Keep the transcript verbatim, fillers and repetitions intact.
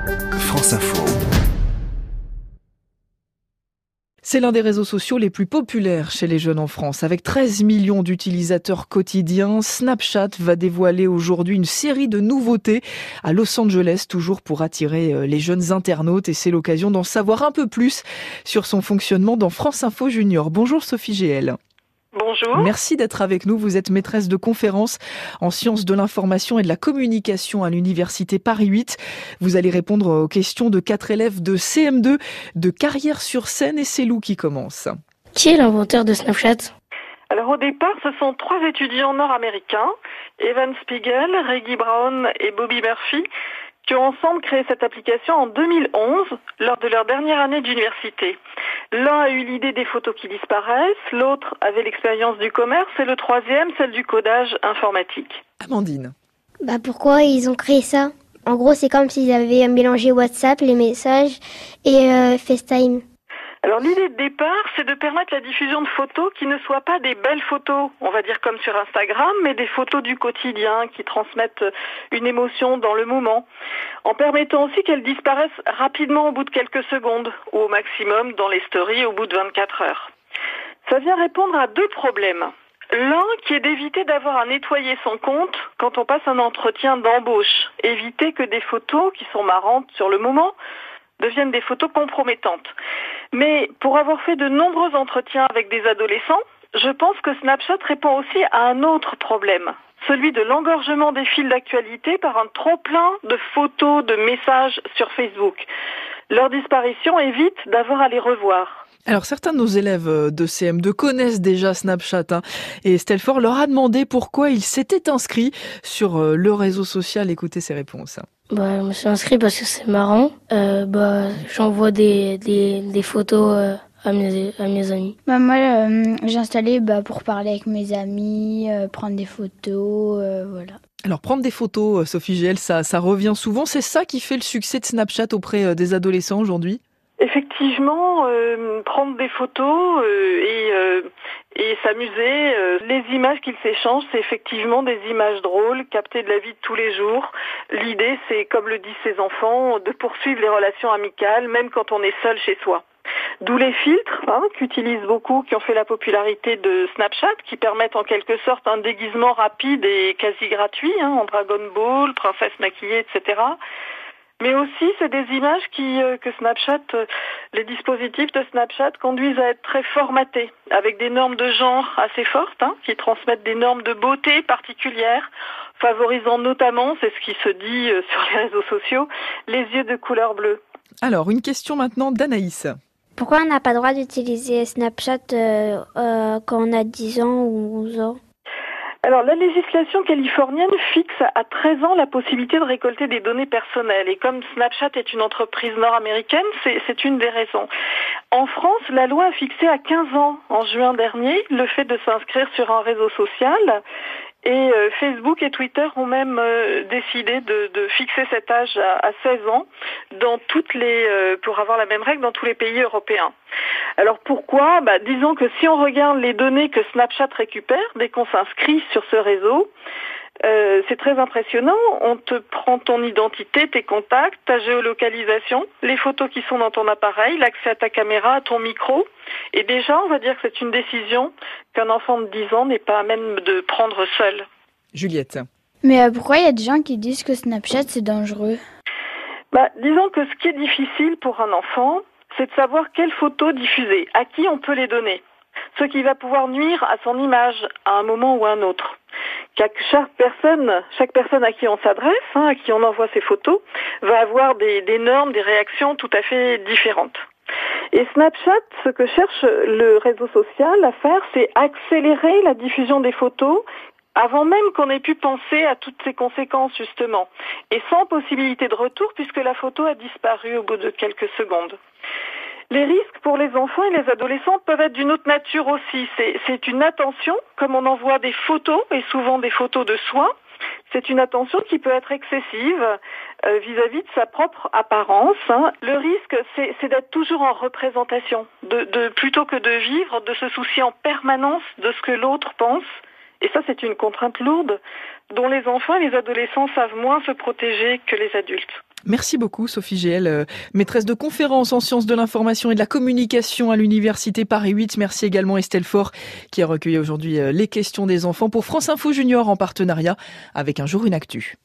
France Info. C'est l'un des réseaux sociaux les plus populaires chez les jeunes en France. Avec treize millions d'utilisateurs quotidiens, Snapchat va dévoiler aujourd'hui une série de nouveautés à Los Angeles, toujours pour attirer les jeunes internautes. Et c'est l'occasion d'en savoir un peu plus sur son fonctionnement dans France Info Junior. Bonjour Sophie G L. Bonjour. Merci d'être avec nous. Vous êtes maîtresse de conférences en sciences de l'information et de la communication à l'université Paris huit. Vous allez répondre aux questions de quatre élèves de C M deux de Carrières-sur-Seine et c'est Lou qui commence. Qui est l'inventeur de Snapchat ? Alors au départ, ce sont trois étudiants nord-américains, Evan Spiegel, Reggie Brown et Bobby Murphy, qui ont ensemble créé cette application en deux mille onze, lors de leur dernière année d'université. L'un a eu l'idée des photos qui disparaissent, l'autre avait l'expérience du commerce et le troisième, celle du codage informatique. Amandine. Bah pourquoi ils ont créé ça ? En gros, c'est comme s'ils avaient mélangé WhatsApp, les messages et euh, FaceTime. Alors l'idée de départ, c'est de permettre la diffusion de photos qui ne soient pas des belles photos, on va dire comme sur Instagram, mais des photos du quotidien qui transmettent une émotion dans le moment, en permettant aussi qu'elles disparaissent rapidement au bout de quelques secondes, ou au maximum dans les stories au bout de vingt-quatre heures. Ça vient répondre à deux problèmes. L'un qui est d'éviter d'avoir à nettoyer son compte quand on passe un entretien d'embauche, éviter que des photos qui sont marrantes sur le moment deviennent des photos compromettantes. Mais pour avoir fait de nombreux entretiens avec des adolescents, je pense que Snapchat répond aussi à un autre problème, celui de l'engorgement des fils d'actualité par un trop-plein de photos, de messages sur Facebook. Leur disparition évite d'avoir à les revoir. Alors certains de nos élèves de C M deux connaissent déjà Snapchat hein, et Stelfort leur a demandé pourquoi ils s'étaient inscrits sur le réseau social. Écoutez ses réponses. Bah, je me suis inscrit parce que c'est marrant. Euh, bah, j'envoie des, des, des photos euh, à, mes, à mes amis. Bah, moi, euh, j'ai installé bah, pour parler avec mes amis, euh, prendre des photos, euh, voilà. Alors prendre des photos, Sophie G L, ça, ça revient souvent. C'est ça qui fait le succès de Snapchat auprès des adolescents aujourd'hui ? Effectivement, euh, prendre des photos euh, et, euh, et s'amuser. Euh, les images qu'ils s'échangent, c'est effectivement des images drôles, captées de la vie de tous les jours. L'idée, c'est, comme le disent ces enfants, de poursuivre les relations amicales, même quand on est seul chez soi. D'où les filtres hein, qu'utilisent beaucoup, qui ont fait la popularité de Snapchat, qui permettent en quelque sorte un déguisement rapide et quasi gratuit, hein, en Dragon Ball, princesse maquillée, et cetera. Mais aussi, c'est des images qui, euh, que Snapchat, euh, les dispositifs de Snapchat conduisent à être très formatés, avec des normes de genre assez fortes, hein, qui transmettent des normes de beauté particulières, favorisant notamment, c'est ce qui se dit euh, sur les réseaux sociaux, les yeux de couleur bleue. Alors, une question maintenant d'Anaïs. Pourquoi on n'a pas le droit d'utiliser Snapchat euh, euh, quand on a dix ans ou onze ans ? Alors, la législation californienne fixe à treize ans la possibilité de récolter des données personnelles. Et comme Snapchat est une entreprise nord-américaine, c'est, c'est une des raisons. En France, la loi a fixé à quinze ans, en juin dernier, le fait de s'inscrire sur un réseau social. Et euh, Facebook et Twitter ont même euh, décidé de, de fixer cet âge à, à seize ans dans toutes les, euh, pour avoir la même règle dans tous les pays européens. Alors pourquoi ? Bah, disons que si on regarde les données que Snapchat récupère dès qu'on s'inscrit sur ce réseau, euh, c'est très impressionnant. On te prend ton identité, tes contacts, ta géolocalisation, les photos qui sont dans ton appareil, l'accès à ta caméra, à ton micro. Et déjà, on va dire que c'est une décision qu'un enfant de dix ans n'est pas à même de prendre seul. Juliette. Mais euh, pourquoi il y a des gens qui disent que Snapchat c'est dangereux ? Bah, disons que ce qui est difficile pour un enfant, c'est de savoir quelles photos diffuser, à qui on peut les donner. Ce qui va pouvoir nuire à son image à un moment ou à un autre. Chaque personne, chaque personne à qui on s'adresse, hein, à qui on envoie ses photos, va avoir des, des normes, des réactions tout à fait différentes. Et Snapchat, ce que cherche le réseau social à faire, c'est accélérer la diffusion des photos avant même qu'on ait pu penser à toutes ces conséquences, justement. Et sans possibilité de retour, puisque la photo a disparu au bout de quelques secondes. Les risques pour les enfants et les adolescents peuvent être d'une autre nature aussi. C'est, c'est une attention, comme on envoie des photos, et souvent des photos de soi, c'est une attention qui peut être excessive euh, vis-à-vis de sa propre apparence. Hein. Le risque, c'est, c'est d'être toujours en représentation, de, de, plutôt que de vivre, de se soucier en permanence de ce que l'autre pense. Et ça, c'est une contrainte lourde dont les enfants et les adolescents savent moins se protéger que les adultes. Merci beaucoup Sophie Géel, maîtresse de conférences en sciences de l'information et de la communication à l'université Paris huit. Merci également Estelle Faure qui a recueilli aujourd'hui les questions des enfants pour France Info Junior en partenariat avec Un jour une actu.